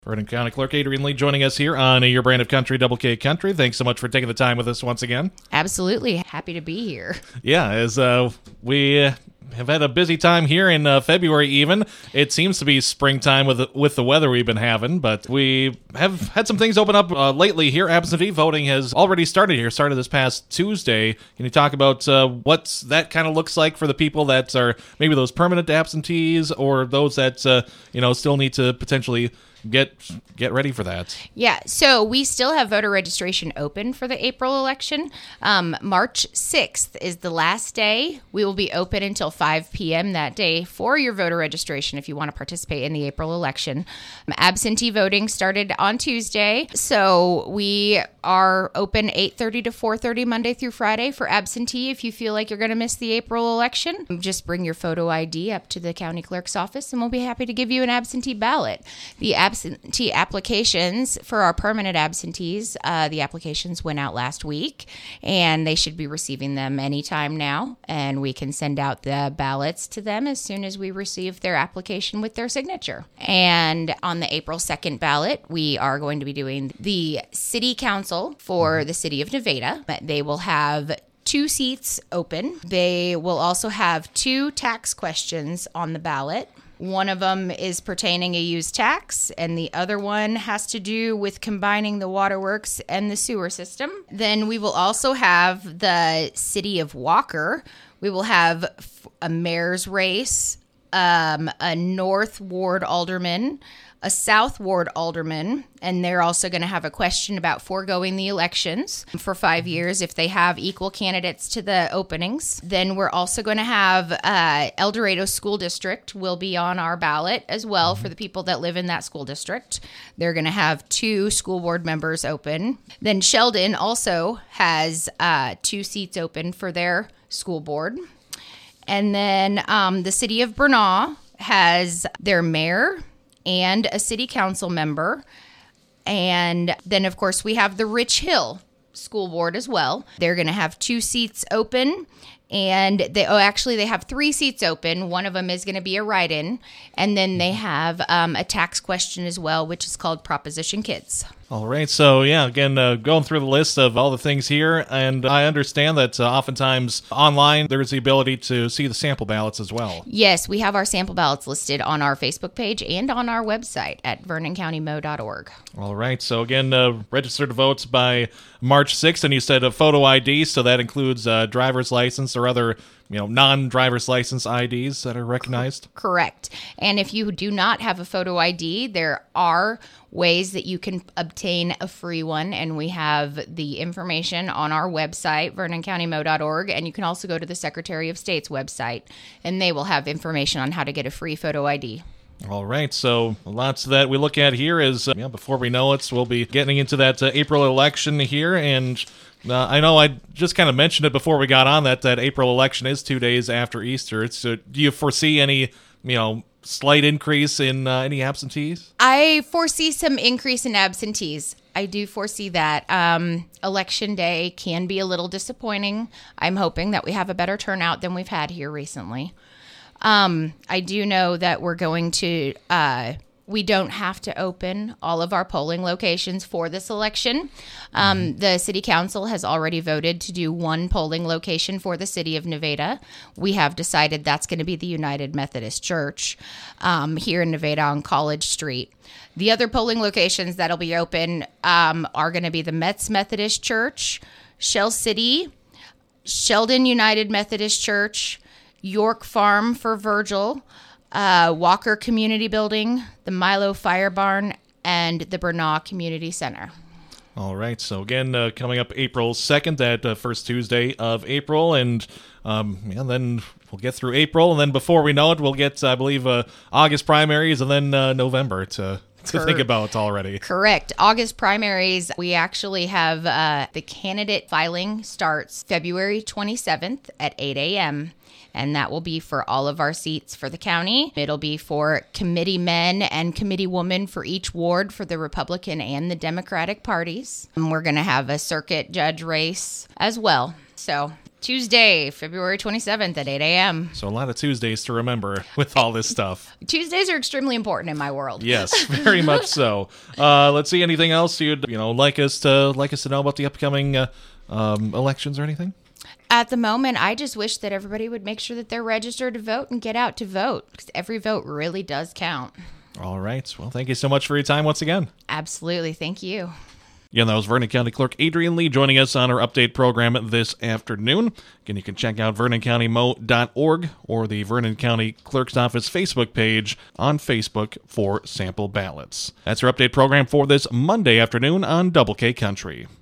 Vernon County Clerk Adrian Lee joining us here on Your Brand of Country, Double K Country. Thanks so much for taking the time with us once again. Absolutely. Happy to be here. Yeah, as we have had a busy time here in February even. It seems to be springtime with the weather we've been having, but we have had some things open up lately here. Absentee voting has already started this past Tuesday. Can you talk about what that kind of looks like for the people that are maybe those permanent absentees or those that still need to potentially get ready for that? Yeah, so we still have voter registration open for the April election. March 6th is the last day. We will be open until 5 p.m. that day for your voter registration if you want to participate in the April election. Absentee voting started on Tuesday, so we are open 8:30 to 4:30 Monday through Friday for absentee. If you feel like you're going to miss the April election, just bring your photo ID up to the county clerk's office and we'll be happy to give you an absentee ballot. The absentee applications for our permanent absentees, the applications went out last week and they should be receiving them anytime now, and we can send out the ballots to them as soon as we receive their application with their signature. And on the April 2nd ballot, we are going to be doing the city council for the city of Nevada. They will have 2 seats open. They will also have 2 tax questions on the ballot. One of them is pertaining a use tax, and the other one has to do with combining the waterworks and the sewer system. Then we will also have the city of Walker. We will have a mayor's race, a North Ward alderman, a South Ward alderman, and they're also going to have a question about foregoing the elections for 5 years if they have equal candidates to the openings. Then we're also going to have El Dorado School District will be on our ballot as well for the people that live in that school district. They're going to have 2 school board members open. Then Sheldon also has 2 seats open for their school board. And then the city of Bernal has their mayor and a city council member. And then, of course, we have the Rich Hill School Board as well. They're going to have 2 seats open. And they have 3 seats open. One of them is going to be a write-in. And then they have a tax question as well, which is called Proposition Kids. All right. So, yeah, again, going through the list of all the things here. And I understand that oftentimes online, there's the ability to see the sample ballots as well. Yes, we have our sample ballots listed on our Facebook page and on our website at vernoncountymo.org. All right. So, again, register to vote by March 6th. And you said a photo ID, so that includes driver's license or other non-driver's license IDs that are recognized? Correct. And if you do not have a photo ID, there are ways that you can obtain a free one, and we have the information on our website, vernoncountymo.org, and you can also go to the Secretary of State's website, and they will have information on how to get a free photo ID. All right, so lots that we look at here is, before we know it, we'll be getting into that April election here, and I know I just kind of mentioned it before we got on that April election is 2 days after Easter. So do you foresee any, slight increase in any absentees? I foresee some increase in absentees. I do foresee that. Election day can be a little disappointing. I'm hoping that we have a better turnout than we've had here recently. I do know that we're going to... we don't have to open all of our polling locations for this election. The city council has already voted to do 1 polling location for the city of Nevada. We have decided that's going to be the United Methodist Church here in Nevada on College Street. The other polling locations that'll be open are going to be the Metz Methodist Church, Shell City, Sheldon United Methodist Church, York Farm for Virgil, Walker Community Building, the Milo Fire Barn, and the Bernal Community Center. All right. So again, coming up April 2nd, that first Tuesday of April, and then we'll get through April, and then before we know it, we'll get, I believe, August primaries, and then November to think about already. Correct. August primaries, we actually have the candidate filing starts February 27th at 8 a.m., and that will be for all of our seats for the county. It'll be for committee men and committee women for each ward for the Republican and the Democratic parties. And we're going to have a circuit judge race as well. So Tuesday, February 27th at 8 a.m. So a lot of Tuesdays to remember with all this stuff. Tuesdays are extremely important in my world. Yes, very much so. Let's see, anything else you'd like us to know about the upcoming elections or anything? At the moment, I just wish that everybody would make sure that they're registered to vote and get out to vote, because every vote really does count. All right. Well, thank you so much for your time once again. Absolutely. Thank you. Yeah, that was Vernon County Clerk Adrian Lee joining us on our update program this afternoon. Again, you can check out VernonCountyMo.org or the Vernon County Clerk's Office Facebook page on Facebook for sample ballots. That's our update program for this Monday afternoon on Double K Country.